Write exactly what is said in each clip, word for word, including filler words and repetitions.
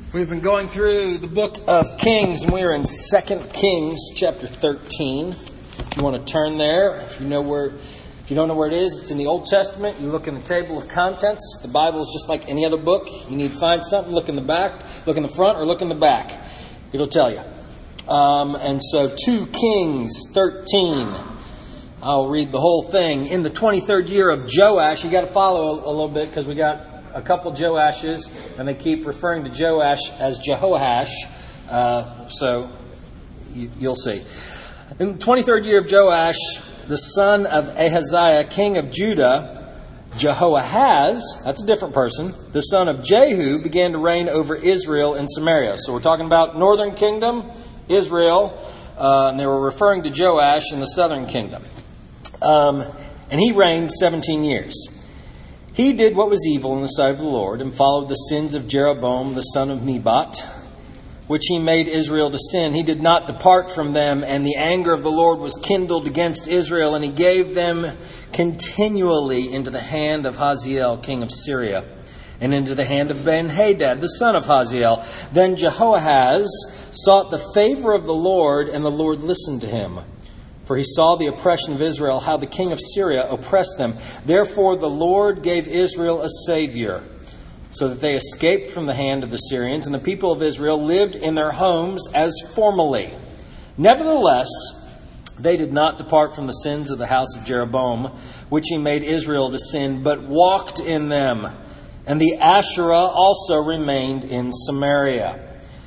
We've been going through the book of Kings, and we are in Second Kings chapter thirteen. If you want to turn there, if you know where, if you don't know where it is, it's in the Old Testament. You look in the table of contents. The Bible is just like any other book. You need to find something, look in the back, look in the front, or look in the back. It'll tell you. Um, and so, two Kings thirteen. I'll read the whole thing. In the twenty-third year of Joash, you got to follow a, a little bit because we got a couple Joashes, and they keep referring to Joash as Jehoash. Uh, so you, you'll see. In the twenty-third year of Joash, the son of Ahaziah, king of Judah, Jehoahaz, that's a different person, the son of Jehu, began to reign over Israel in Samaria. So we're talking about northern kingdom, Israel, uh, and they were referring to Joash in the southern kingdom. Um, and he reigned seventeen years. He did what was evil in the sight of the Lord and followed the sins of Jeroboam, the son of Nebat, which he made Israel to sin. He did not depart from them, and the anger of the Lord was kindled against Israel, and he gave them continually into the hand of Hazael, king of Syria, and into the hand of Ben-Hadad, the son of Hazael. Then Jehoahaz sought the favor of the Lord, and the Lord listened to him. For he saw the oppression of Israel, how the king of Syria oppressed them. Therefore the Lord gave Israel a savior, so that they escaped from the hand of the Syrians, and the people of Israel lived in their homes as formerly. Nevertheless, they did not depart from the sins of the house of Jeroboam, which he made Israel to sin, but walked in them. And the Asherah also remained in Samaria.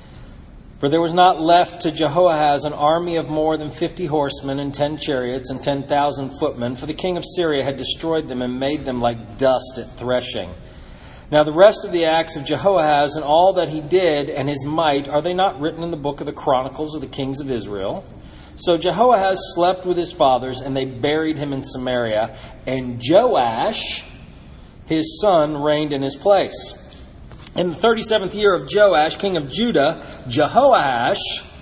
For there was not left to Jehoahaz an army of more than fifty horsemen and ten chariots and ten thousand footmen, for the king of Syria had destroyed them and made them like dust at threshing. Now the rest of the acts of Jehoahaz and all that he did and his might, are they not written in the book of the Chronicles of the kings of Israel? So Jehoahaz slept with his fathers, and they buried him in Samaria, and Joash, his son, reigned in his place. In the thirty-seventh year of Joash, king of Judah, Jehoash,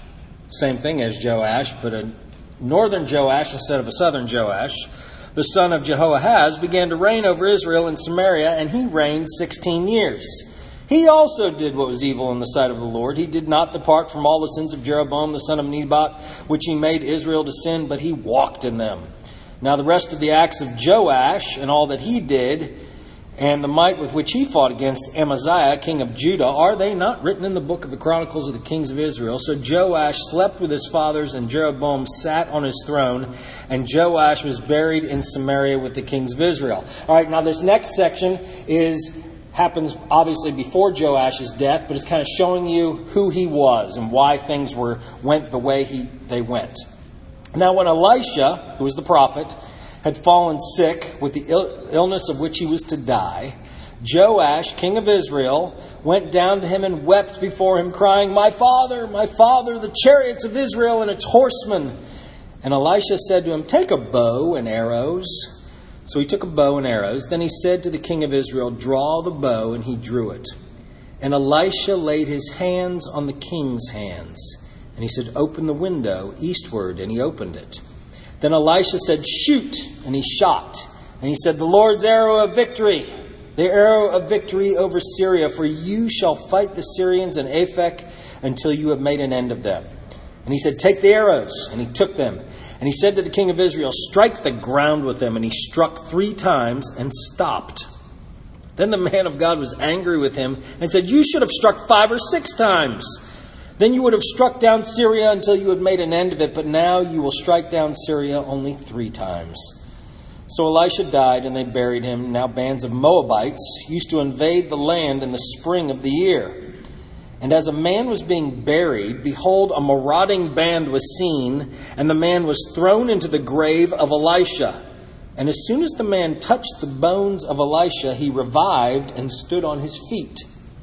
same thing as Joash, but a northern Joash instead of a southern Joash, the son of Jehoahaz, began to reign over Israel in Samaria, and he reigned sixteen years. He also did what was evil in the sight of the Lord. He did not depart from all the sins of Jeroboam, the son of Nebat, which he made Israel to sin, but he walked in them. Now the rest of the acts of Joash and all that he did, and the might with which he fought against Amaziah, king of Judah, are they not written in the book of the Chronicles of the kings of Israel? So Joash slept with his fathers, and Jeroboam sat on his throne, and Joash was buried in Samaria with the kings of Israel. All right, now this next section is happens obviously before Joash's death, but it's kind of showing you who he was and why things were went the way he they went. Now when Elisha, who was the prophet, had fallen sick with the Ill- illness of which he was to die, Joash, king of Israel, went down to him and wept before him, crying, "My father, my father, the chariots of Israel and its horsemen." And Elisha said to him, "Take a bow and arrows." So he took a bow and arrows. Then he said to the king of Israel, "Draw the bow," and he drew it. And Elisha laid his hands on the king's hands. And he said, "Open the window eastward," and he opened it. Then Elisha said, "Shoot," and he shot. And he said, "The Lord's arrow of victory, the arrow of victory over Syria, for you shall fight the Syrians in Aphek until you have made an end of them." And he said, "Take the arrows," and he took them. And he said to the king of Israel, "Strike the ground with them." And he struck three times and stopped. Then the man of God was angry with him and said, "You should have struck five or six times. Then you would have struck down Syria until you had made an end of it, but now you will strike down Syria only three times." So Elisha died, and they buried him. Now bands of Moabites used to invade the land in the spring of the year. And as a man was being buried, behold, a marauding band was seen, and the man was thrown into the grave of Elisha. And as soon as the man touched the bones of Elisha, he revived and stood on his feet.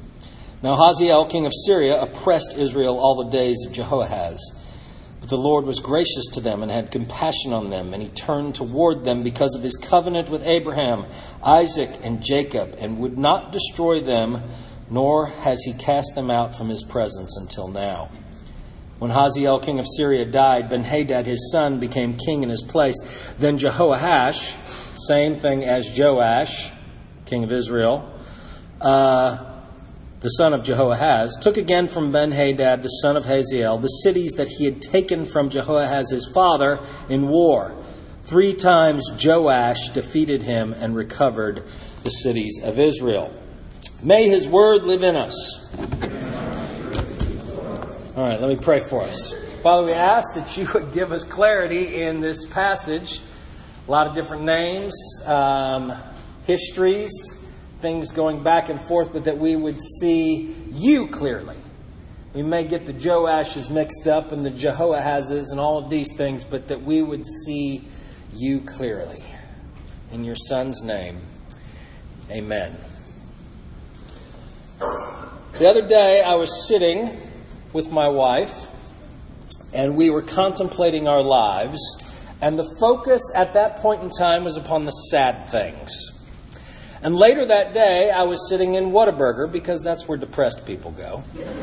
Now Hazael, king of Syria, oppressed Israel all the days of Jehoahaz. But the Lord was gracious to them and had compassion on them, and he turned toward them because of his covenant with Abraham, Isaac, and Jacob, and would not destroy them, nor has he cast them out from his presence until now. When Hazael, king of Syria, died, Ben-Hadad, his son, became king in his place. Then Jehoash, same thing as Joash, king of Israel, uh, the son of Jehoahaz, took again from Ben-Hadad, the son of Hazael, the cities that he had taken from Jehoahaz his father in war. Three times Joash defeated him and recovered the cities of Israel. May his word live in us. All right, let me pray for us. Father, we ask that you would give us clarity in this passage. A lot of different names, um, histories, things going back and forth, but that we would see you clearly. We may get the Joashes mixed up and the Jehoahazes and all of these things, but that we would see you clearly. In your Son's name, amen. The other day I was sitting with my wife and we were contemplating our lives, and the focus at that point in time was upon the sad things. And later that day, I was sitting in Whataburger, because that's where depressed people go.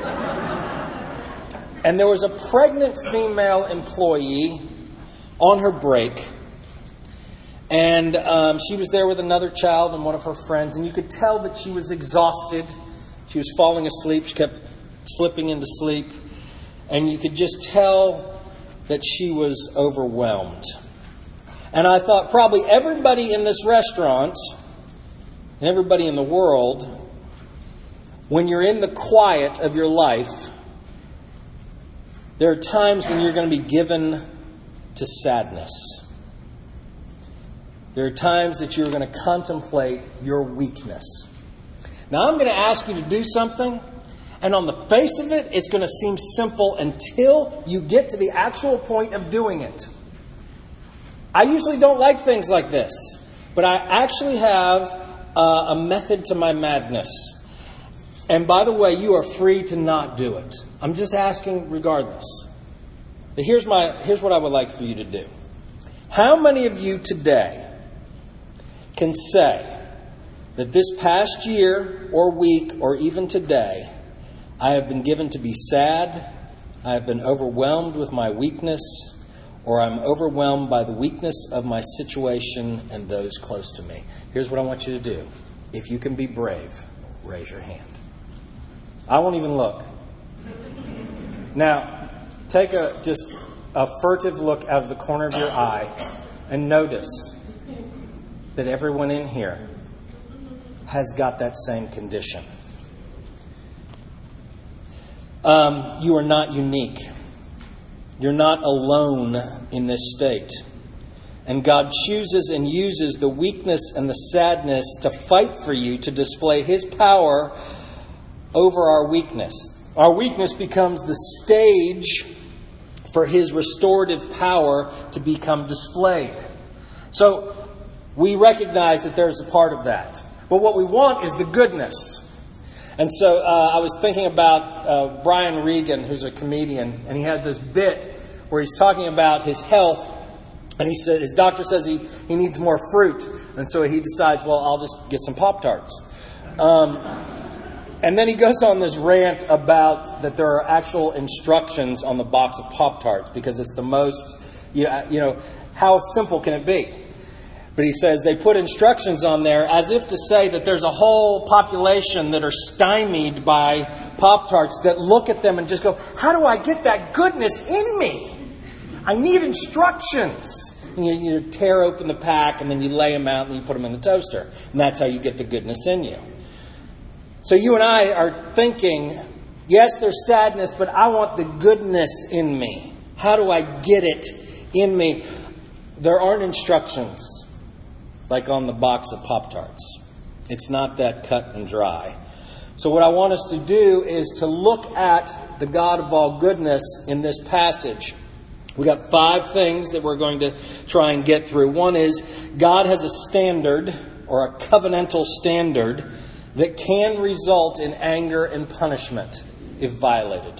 And there was a pregnant female employee on her break. And um, she was there with another child and one of her friends. And you could tell that she was exhausted. She was falling asleep. She kept slipping into sleep. And you could just tell that she was overwhelmed. And I thought probably everybody in this restaurant and everybody in the world, when you're in the quiet of your life, there are times when you're going to be given to sadness. There are times that you're going to contemplate your weakness. Now, I'm going to ask you to do something, and on the face of it, it's going to seem simple until you get to the actual point of doing it. I usually don't like things like this, but I actually have Uh, a method to my madness. And by the way, you are free to not do it. I'm just asking regardless. But here's my here's what I would like for you to do. How many of you today can say that this past year or week or even today, I have been given to be sad, I have been overwhelmed with my weakness, or I'm overwhelmed by the weakness of my situation and those close to me? Here's what I want you to do. If you can be brave, raise your hand. I won't even look. Now, take a just a furtive look out of the corner of your eye and notice that everyone in here has got that same condition. Um, you are not unique. You're not alone in this state. And God chooses and uses the weakness and the sadness to fight for you, to display His power over our weakness. Our weakness becomes the stage for His restorative power to become displayed. So we recognize that there's a part of that. But what we want is the goodness. And so uh, I was thinking about uh, Brian Regan, who's a comedian, and he has this bit where he's talking about his health. And he said, his doctor says he, he needs more fruit. And so he decides, well, I'll just get some Pop-Tarts. Um, and then he goes on this rant about that there are actual instructions on the box of Pop-Tarts because it's the most, you know, you know, how simple can it be? But he says they put instructions on there as if to say that there's a whole population that are stymied by Pop-Tarts that look at them and just go, how do I get that goodness in me? I need instructions. And you, you tear open the pack and then you lay them out and you put them in the toaster. And that's how you get the goodness in you. So you and I are thinking, yes, there's sadness, but I want the goodness in me. How do I get it in me? There aren't instructions like on the box of Pop-Tarts. It's not that cut and dry. So what I want us to do is to look at the God of all goodness in this passage. We got five things that we're going to try and get through. One is God has a standard or a covenantal standard that can result in anger and punishment if violated.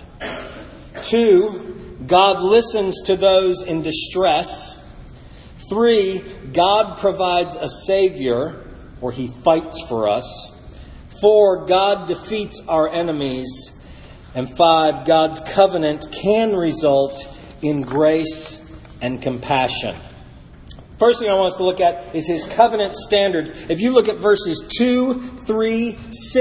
Two, God listens to those in distress. Three, God provides a Savior, or He fights for us. Four, God defeats our enemies. And five, God's covenant can result in grace and compassion. First thing I want us to look at is His covenant standard. If you look at verses two, three, six,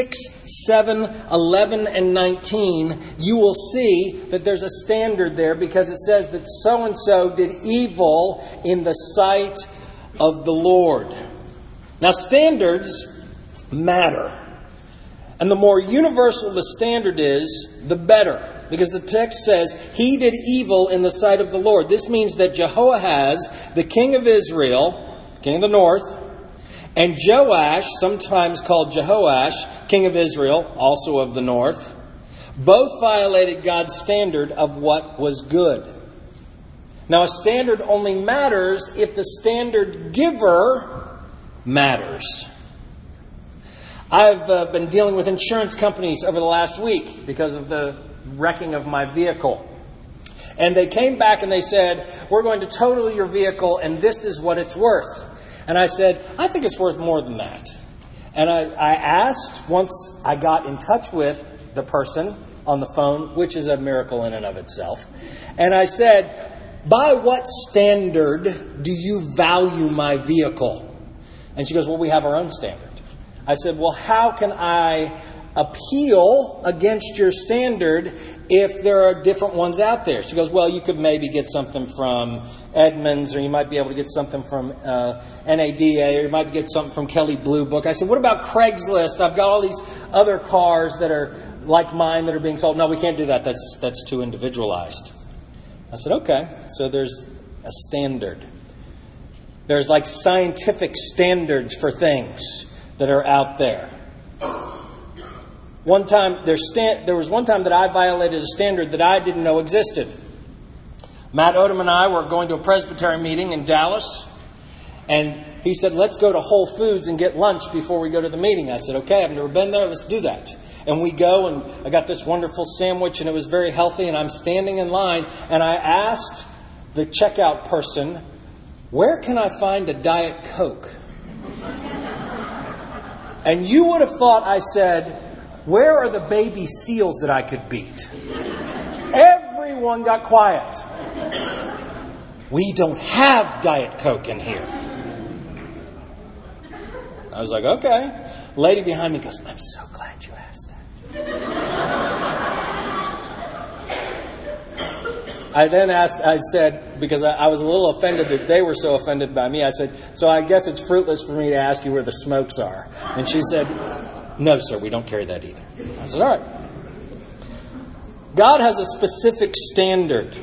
seven, eleven, and nineteen, you will see that there's a standard there because it says that so-and-so did evil in the sight of the Lord. Now, standards matter. And the more universal the standard is, the better. Because the text says, he did evil in the sight of the Lord. This means that Jehoahaz, the king of Israel, king of the north, and Joash, sometimes called Jehoash, king of Israel, also of the north, both violated God's standard of what was good. Now, a standard only matters if the standard giver matters. I've uh, been dealing with insurance companies over the last week because of the wrecking of my vehicle. And they came back and they said, we're going to total your vehicle and this is what it's worth. And I said, I think it's worth more than that. And I, I asked, once I got in touch with the person on the phone, which is a miracle in and of itself. And I said, by what standard do you value my vehicle? And she goes, well, we have our own standard. I said, well, how can I appeal against your standard if there are different ones out there? She goes, well, you could maybe get something from Edmunds, or you might be able to get something from uh, N A D A, or you might get something from Kelley Blue Book. I said, what about Craigslist? I've got all these other cars that are like mine that are being sold. No, we can't do that. That's that's too individualized. I said, okay. So there's a standard. There's like scientific standards for things that are out there. One time, there, sta- there was one time that I violated a standard that I didn't know existed. Matt Odom and I were going to a Presbyterian meeting in Dallas, and he said, let's go to Whole Foods and get lunch before we go to the meeting. I said, okay, I've never been there, let's do that. And we go, and I got this wonderful sandwich, and it was very healthy, and I'm standing in line, and I asked the checkout person, where can I find a Diet Coke? And you would have thought I said, where are the baby seals that I could beat? Everyone got quiet. We don't have Diet Coke in here. I was like, okay. Lady behind me goes, I'm so glad you asked that. I then asked, I said, because I, I was a little offended that they were so offended by me, I said, so I guess it's fruitless for me to ask you where the smokes are. And she said, no, sir, we don't carry that either. I said, all right. God has a specific standard.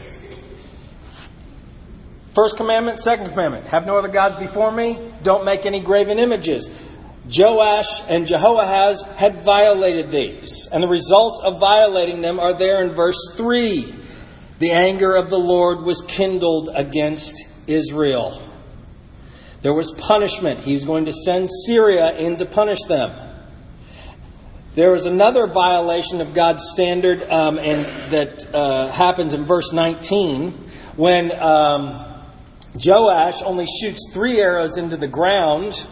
First commandment, second commandment. Have no other gods before me. Don't make any graven images. Joash and Jehoahaz had violated these. And the results of violating them are there in verse three. The anger of the Lord was kindled against Israel. There was punishment. He was going to send Syria in to punish them. There was another violation of God's standard um, and that uh, happens in verse nineteen when um, Joash only shoots three arrows into the ground.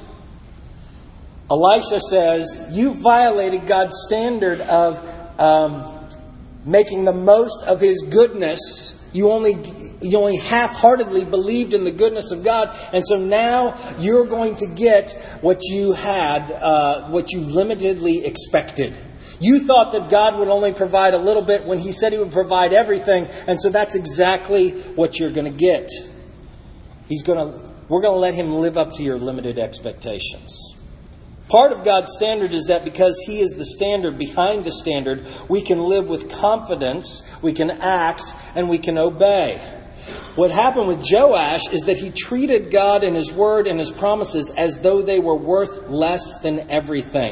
Elisha says, you violated God's standard of um, making the most of His goodness. You only you only half-heartedly believed in the goodness of God, and so now you're going to get what you had, uh, what you limitedly expected. You thought that God would only provide a little bit when He said He would provide everything, and so that's exactly what you're going to get. He's going to. We're going to let Him live up to your limited expectations. Part of God's standard is that because He is the standard behind the standard, we can live with confidence, we can act, and we can obey. What happened with Joash is that he treated God and His word and His promises as though they were worth less than everything.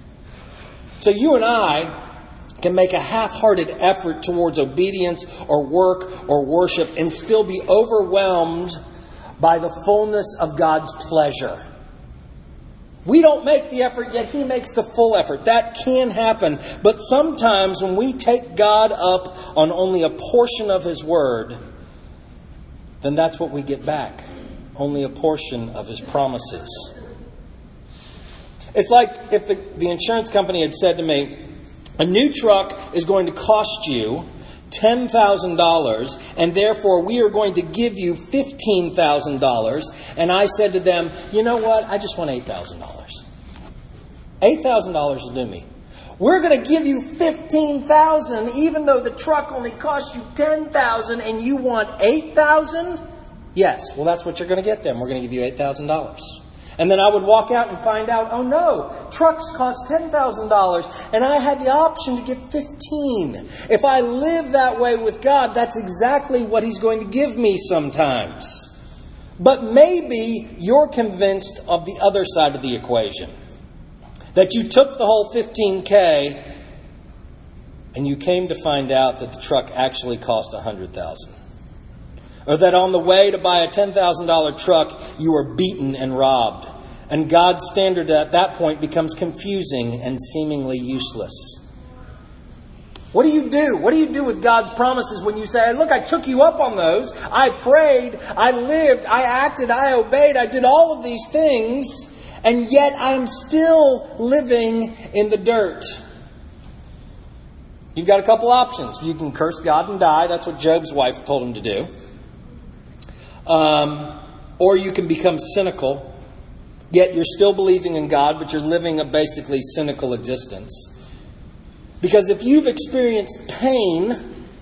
So you and I can make a half-hearted effort towards obedience or work or worship and still be overwhelmed by the fullness of God's pleasure. We don't make the effort, yet He makes the full effort. That can happen. But sometimes when we take God up on only a portion of His word, then that's what we get back. Only a portion of His promises. It's like if the, the insurance company had said to me, a new truck is going to cost you ten thousand dollars, and therefore we are going to give you fifteen thousand dollars. And I said to them, you know what? I just want eight thousand dollars. eight thousand dollars will do me. We're going to give you fifteen thousand dollars even though the truck only cost you ten thousand dollars and you want eight thousand dollars? Yes, well that's what you're going to get then. We're going to give you eight thousand dollars. And then I would walk out and find out, oh no, trucks cost ten thousand dollars and I had the option to get fifteen thousand dollars. If I live that way with God, that's exactly what He's going to give me sometimes. But maybe you're convinced of the other side of the equation. That you took the whole fifteen K and you came to find out that the truck actually cost one hundred thousand dollars. Or that on the way to buy a ten thousand dollars truck, you were beaten and robbed. And God's standard at that point becomes confusing and seemingly useless. What do you do? What do you do with God's promises when you say, look, I took you up on those. I prayed, I lived, I acted, I obeyed, I did all of these things, and yet I'm still living in the dirt. You've got a couple options. You can curse God and die. That's what Job's wife told him to do. Um, or you can become cynical, yet you're still believing in God, but you're living a basically cynical existence. Because if you've experienced pain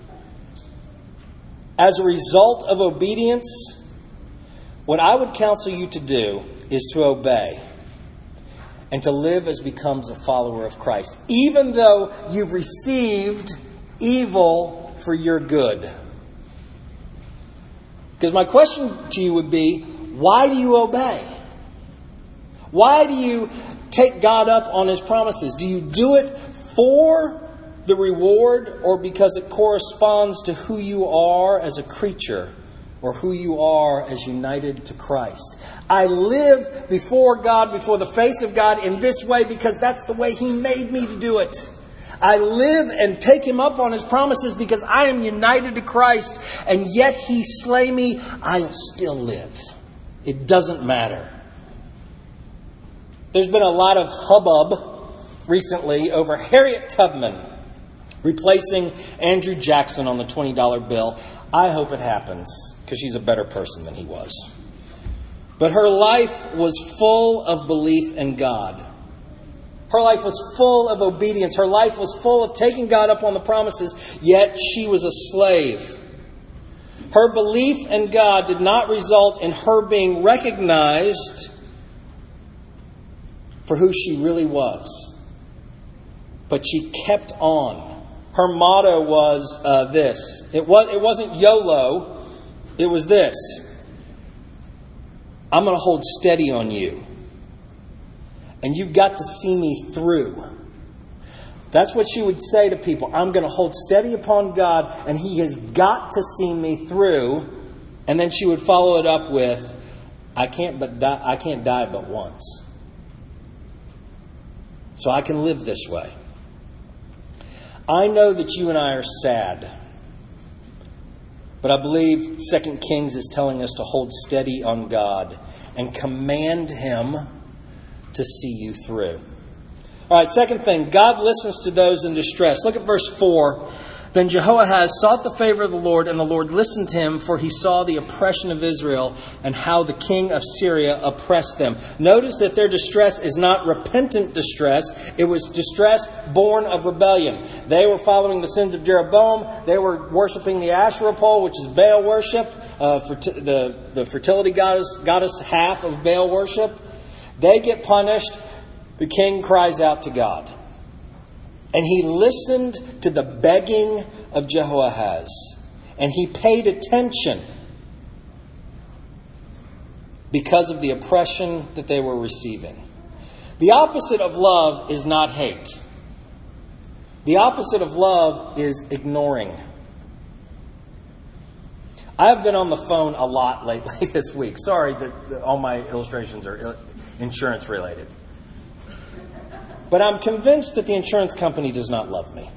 as a result of obedience, what I would counsel you to do is to obey and to live as becomes a follower of Christ, even though you've received evil for your good. Because my question to you would be, why do you obey? Why do you take God up on His promises? Do you do it for the reward or because it corresponds to who you are as a creature or who you are as united to Christ? I live before God, before the face of God in this way because that's the way He made me to do it. I live and take Him up on His promises because I am united to Christ, and yet He slay me, I'll still live. It doesn't matter. There's been a lot of hubbub recently over Harriet Tubman replacing Andrew Jackson on the twenty dollar bill. I hope it happens because she's a better person than he was. But her life was full of belief in God. Her life was full of obedience. Her life was full of taking God up on the promises, yet she was a slave. Her belief in God did not result in her being recognized for who she really was. But she kept on. Her motto was uh, this. It was, it wasn't YOLO. It was this. I'm going to hold steady on you. And you've got to see me through. That's what she would say to people. I'm going to hold steady upon God, and He has got to see me through. And then she would follow it up with, I can't but die, I can't die but once. So I can live this way. I know that you and I are sad. But I believe Second Kings is telling us to hold steady on God and command Him to see you through. All right, second thing, God listens to those in distress. Look at verse four. Then Jehoahaz sought the favor of the Lord, and the Lord listened to him, for he saw the oppression of Israel and how the king of Syria oppressed them. Notice that their distress is not repentant distress. It was distress born of rebellion. They were following the sins of Jeroboam. They were worshiping the Asherah pole, which is Baal worship, uh, ferti- the, the fertility goddess, goddess half of Baal worship. They get punished. The king cries out to God. And he listened to the begging of Jehoahaz. And he paid attention because of the oppression that they were receiving. The opposite of love is not hate. The opposite of love is ignoring. I've been on the phone a lot lately this week. Sorry that all my illustrations are insurance related. But I'm convinced that the insurance company does not love me.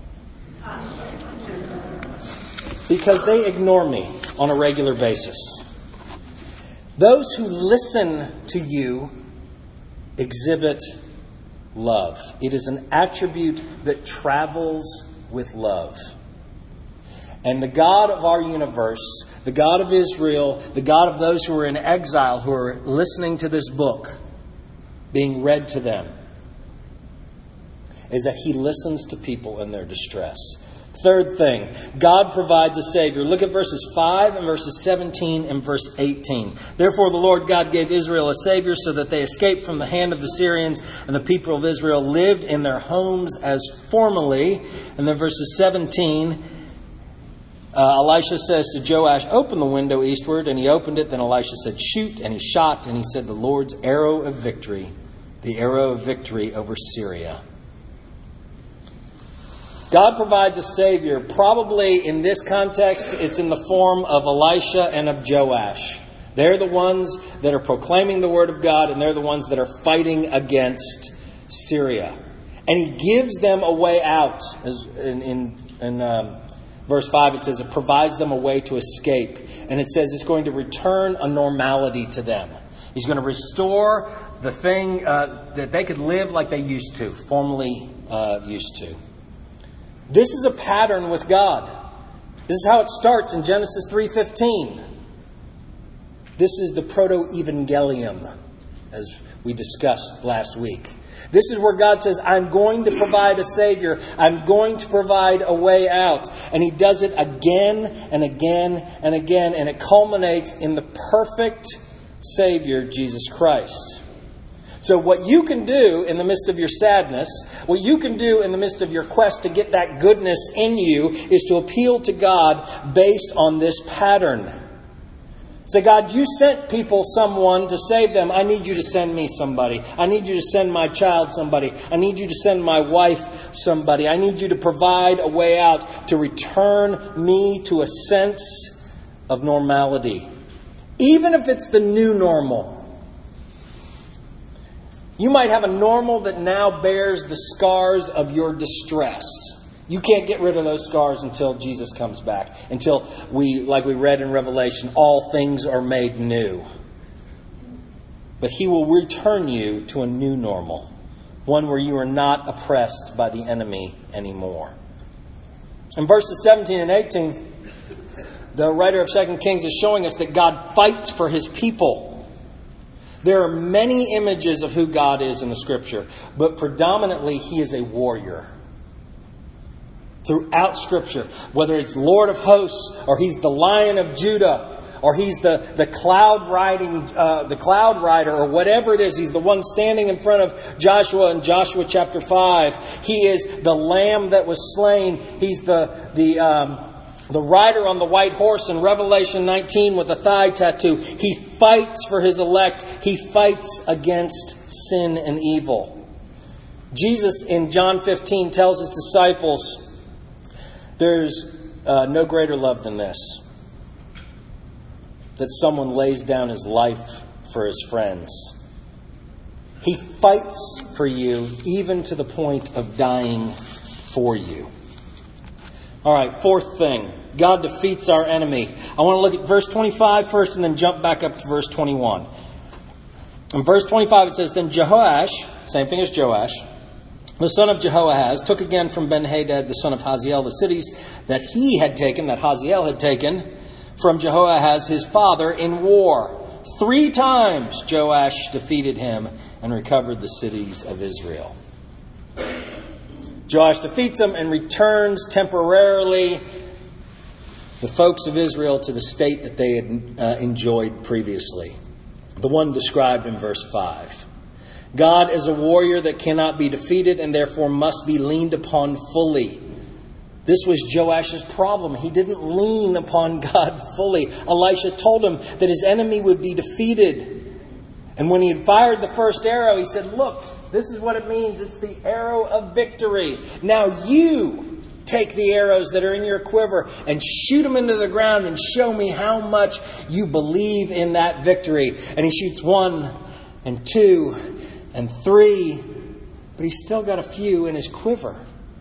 Because they ignore me on a regular basis. Those who listen to you exhibit love. It is an attribute that travels with love. And the God of our universe, the God of Israel, the God of those who are in exile, who are listening to this book being read to them, is that he listens to people in their distress. Third thing, God provides a Savior. Look at verses five and verses seventeen and verse eighteen. Therefore the Lord God gave Israel a Savior so that they escaped from the hand of the Syrians, and the people of Israel lived in their homes as formerly. And then verses seventeen, uh, Elisha says to Joash, open the window eastward. And he opened it. Then Elisha said, shoot. And he shot. And he said, the Lord's arrow of victory, the arrow of victory over Syria. God provides a Savior. Probably in this context, it's in the form of Elisha and of Joash. They're the ones that are proclaiming the Word of God, and they're the ones that are fighting against Syria. And he gives them a way out. As in in, in um, verse five, it says it provides them a way to escape. And it says it's going to return a normality to them. He's going to restore the thing uh, that they could live like they used to, formerly uh, used to. This is a pattern with God. This is how it starts in Genesis three fifteen. This is the proto-evangelium, as we discussed last week. This is where God says, I'm going to provide a Savior. I'm going to provide a way out. And he does it again and again and again. And it culminates in the perfect Savior, Jesus Christ. So what you can do in the midst of your sadness, what you can do in the midst of your quest to get that goodness in you, is to appeal to God based on this pattern. Say, God, you sent people someone to save them. I need you to send me somebody. I need you to send my child somebody. I need you to send my wife somebody. I need you to provide a way out to return me to a sense of normality. Even if it's the new normal. You might have a normal that now bears the scars of your distress. You can't get rid of those scars until Jesus comes back. Until we, like we read in Revelation, all things are made new. But he will return you to a new normal. One where you are not oppressed by the enemy anymore. In verses seventeen and eighteen, the writer of Second Kings is showing us that God fights for his people. There are many images of who God is in the Scripture, but predominantly he is a warrior. Throughout Scripture, whether it's Lord of Hosts, or he's the Lion of Judah, or he's the, the cloud riding, uh, the cloud rider, or whatever it is, he's the one standing in front of Joshua in Joshua chapter five. He is the Lamb that was slain. He's the the um, the rider on the white horse in Revelation nineteen with a thigh tattoo. He fights for his elect. He fights against sin and evil. Jesus in John fifteen tells his disciples, there's uh, no greater love than this, that someone lays down his life for his friends. He fights for you even to the point of dying for you. All right, fourth thing. God defeats our enemy. I want to look at verse twenty-five first and then jump back up to verse twenty-one. In verse twenty-five it says, Then Jehoash, same thing as Joash, the son of Jehoahaz, took again from Ben-Hadad, the son of Hazael, the cities that he had taken, that Hazael had taken, from Jehoahaz his father in war. Three times Joash defeated him and recovered the cities of Israel. Joash defeats them and returns temporarily the folks of Israel to the state that they had uh, enjoyed previously. The one described in verse five. God is a warrior that cannot be defeated and therefore must be leaned upon fully. This was Joash's problem. He didn't lean upon God fully. Elisha told him that his enemy would be defeated. And when he had fired the first arrow, he said, look, this is what it means. It's the arrow of victory. Now you take the arrows that are in your quiver and shoot them into the ground and show me how much you believe in that victory. And he shoots one and two and three, but he's still got a few in his quiver.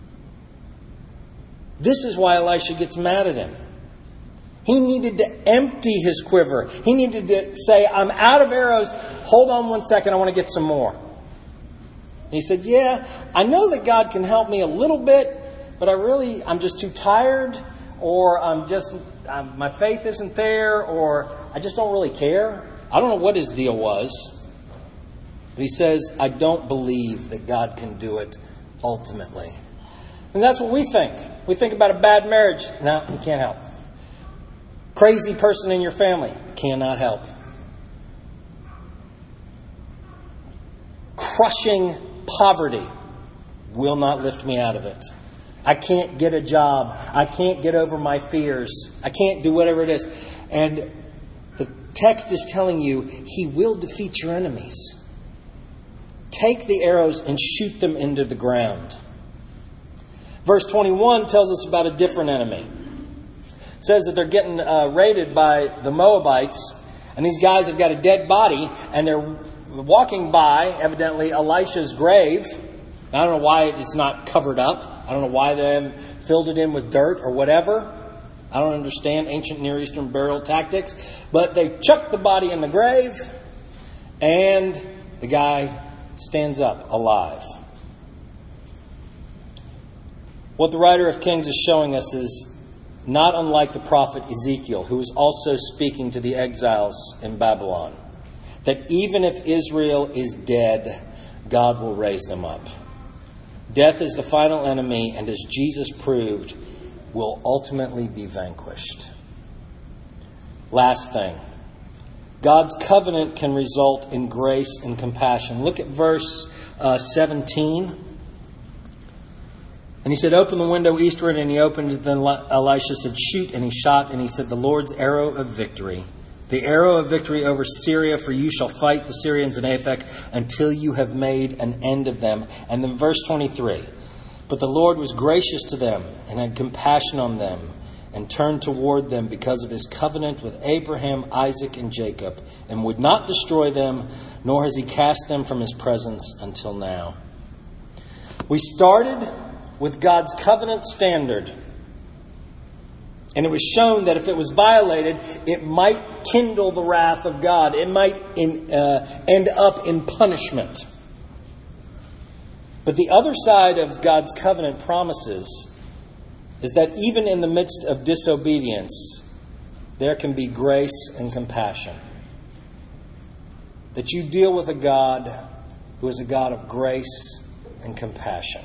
This is why Elisha gets mad at him. He needed to empty his quiver. He needed to say, I'm out of arrows. Hold on one second. I want to get some more. And he said, yeah, I know that God can help me a little bit, but I really, I'm just too tired, or I'm just, I'm, my faith isn't there, or I just don't really care. I don't know what his deal was. But he says, I don't believe that God can do it ultimately. And that's what we think. We think about a bad marriage. No, you can't help. Crazy person in your family. Cannot help. Crushing poverty will not lift me out of it. I can't get a job. I can't get over my fears. I can't do whatever it is. And the text is telling you He will defeat your enemies. Take the arrows and shoot them into the ground. Verse twenty-one tells us about a different enemy. It says that they're getting uh, raided by the Moabites. And these guys have got a dead body. And they're walking by, evidently, Elisha's grave. I don't know why it's not covered up. I don't know why they haven't filled it in with dirt or whatever. I don't understand ancient Near Eastern burial tactics. But they chuck the body in the grave. And the guy stands up alive. What the writer of Kings is showing us is not unlike the prophet Ezekiel, who was also speaking to the exiles in Babylon. That even if Israel is dead, God will raise them up. Death is the final enemy, and as Jesus proved, will ultimately be vanquished. Last thing. God's covenant can result in grace and compassion. Look at verse uh, seventeen. And he said, open the window eastward, and he opened it. Then Elisha said, shoot, and he shot, and he said, the Lord's arrow of victory. The arrow of victory over Syria, for you shall fight the Syrians in Aphek until you have made an end of them. And then verse twenty-three. But the Lord was gracious to them and had compassion on them and turned toward them because of His covenant with Abraham, Isaac, and Jacob, and would not destroy them, nor has He cast them from His presence until now. We started with God's covenant standard. And it was shown that if it was violated, it might kindle the wrath of God. It might in, uh, end up in punishment. But the other side of God's covenant promises is that even in the midst of disobedience, there can be grace and compassion. That you deal with a God who is a God of grace and compassion.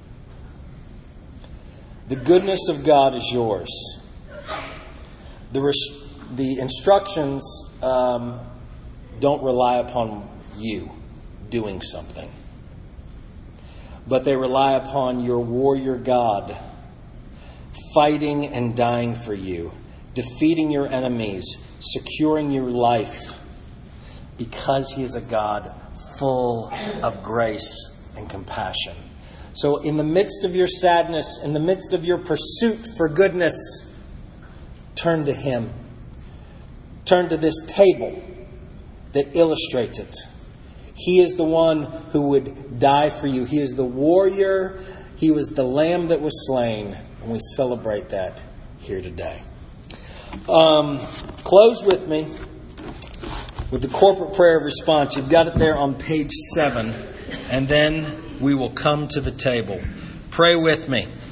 The goodness of God is yours. The, res- the instructions um, don't rely upon you doing something. But they rely upon your warrior God fighting and dying for you, defeating your enemies, securing your life, because He is a God full of grace and compassion. So in the midst of your sadness, in the midst of your pursuit for goodness, turn to Him. Turn to this table that illustrates it. He is the one who would die for you. He is the warrior. He was the lamb that was slain. And we celebrate that here today. Um, close with me with the corporate prayer of response. You've got it there on page seven. And then we will come to the table. Pray with me.